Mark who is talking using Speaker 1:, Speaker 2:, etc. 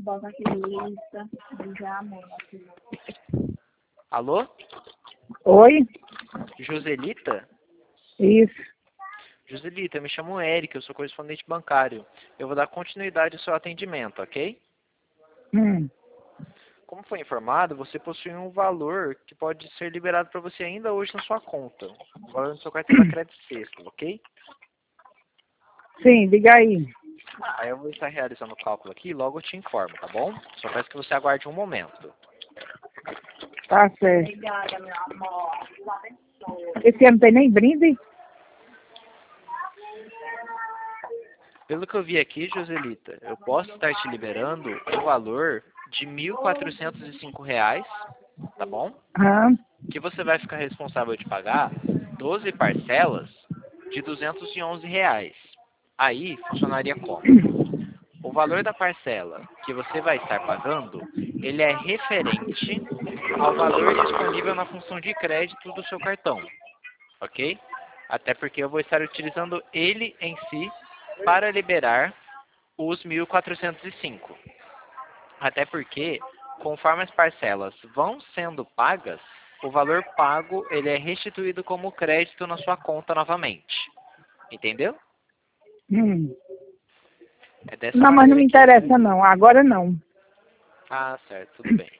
Speaker 1: Bota aqui lista de amor.
Speaker 2: Alô?
Speaker 3: Oi?
Speaker 2: Joselita?
Speaker 3: Isso.
Speaker 2: Joselita, eu me chamo Eric, eu sou correspondente bancário. Eu vou dar continuidade ao seu atendimento, ok? Como foi informado, você possui um valor que pode ser liberado para você ainda hoje na sua conta. O valor do seu cartão da Crédito Sexto, ok?
Speaker 3: Sim, diga aí.
Speaker 2: Aí eu vou estar realizando o cálculo aqui e logo eu te informo, tá bom? Só peço que você aguarde um momento.
Speaker 3: Tá certo.
Speaker 1: Obrigada, meu amor. Deus abençoe.
Speaker 3: Esse ano não tem nem brinde?
Speaker 2: Pelo que eu vi aqui, Joselita, eu posso estar te liberando um valor de R$ 1.405, tá bom?
Speaker 3: Aham.
Speaker 2: Que você vai ficar responsável de pagar 12 parcelas de R$ 211. Aí funcionaria como? O valor da parcela que você vai estar pagando, ele é referente ao valor disponível na função de crédito do seu cartão, ok? Até porque eu vou estar utilizando ele em si para liberar os 1.405. Até porque, conforme as parcelas vão sendo pagas, o valor pago ele é restituído como crédito na sua conta novamente. Entendeu? É dessa
Speaker 3: Não, mas não
Speaker 2: maneira
Speaker 3: me
Speaker 2: que...
Speaker 3: interessa não. Agora não.
Speaker 2: Ah, certo, tudo bem.